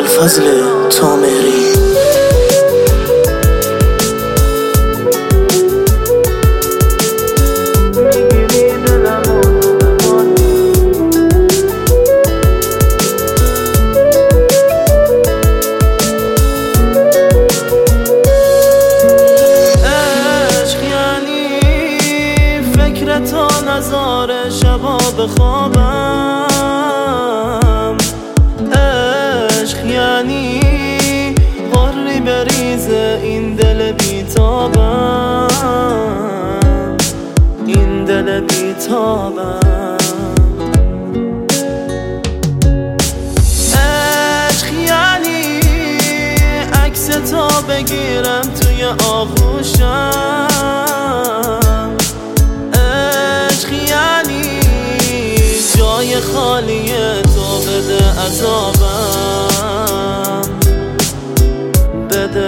ابوالفضل تامری. تا نظاره شبا بخوابم، عشق یعنی غری بریزه این دل بیتابم، این دل بیتابم. عشق یعنی عکس تا بگیرم توی آغوشم، جای خالی تو بده عذابم، بده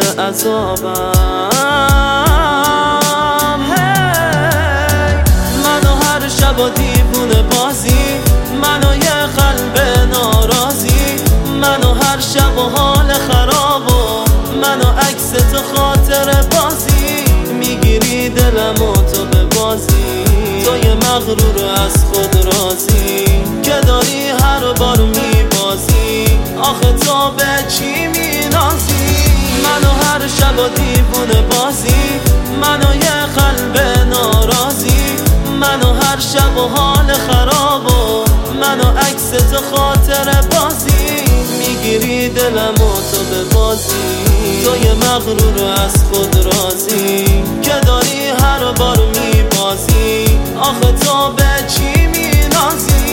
عذابم. هی منو هر شب و دیوونه بازی، منو یه قلب ناراضی، منو هر شب و حال خراب و منو عکس تو خاطر بازی، میگیری دلم و تو به بازی، تو یه مغرور از خود راضی که داری هر بار میبازی، آخه تو به چی مینازی؟ منو هر شب و دیوونه بازی، منو یه قلب ناراضی، منو هر شب و حال خراب و منو عکس تو خاطر بازی، میگیری دلم و تو به بازی، تو یه مغرور از خود راضی که داری هر بار میبازی، آخه تو به چی مینازی؟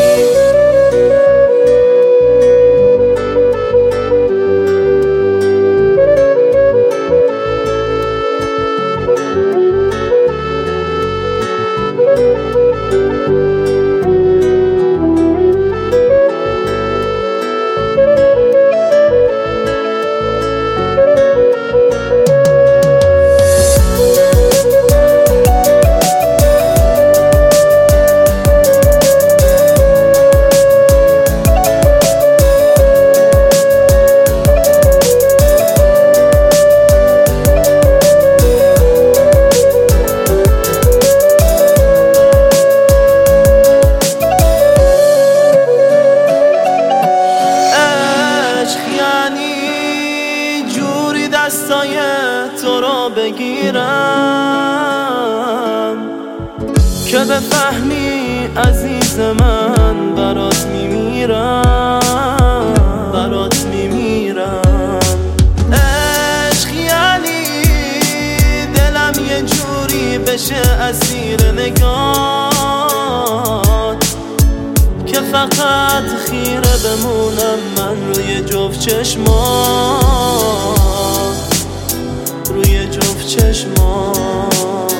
دستای تو را بگیرم که بفهمی عزیز من، برات میمیرم، برات میمیرم. عشق یعنی دلم یه جوری بشه اسیر نگات که فقط خیره بمونم من روی جفت چشمات، روی جفت چشمات.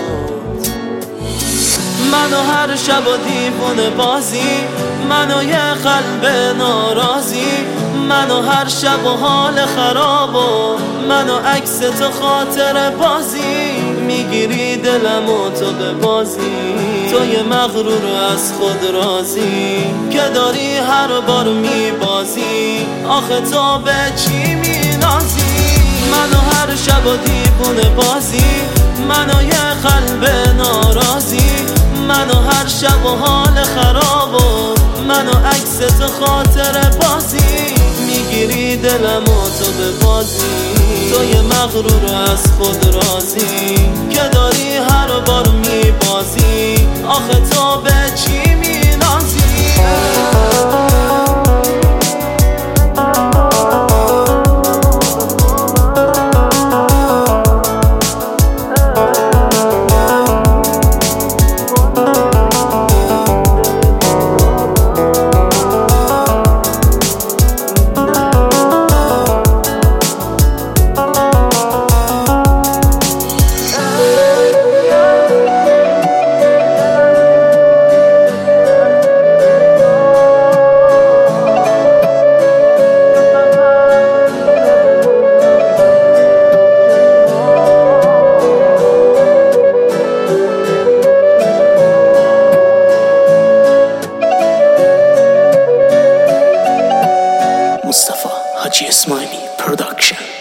منو هر شب و دیوونه بازی، منو یه قلب ناراضی، منو هر شب و حال خراب و منو عکس تو خاطر بازی، میگیری دلم و تو به بازی، تو یه مغرور از خود راضی که داری هر بار میبازی، آخه تو به چی مینازی؟ منو هر شب و دیوونه بازی، منو یه قلب ناراضی، منو هر شب و حال خراب و منو عکس تو خاطر بازی، میگیری دلم و تو به بازی، تو یه مغرور از خود راضی که داری هر بار میبازی، آخه تو به چی مینازی؟ Haji Ismaili Production.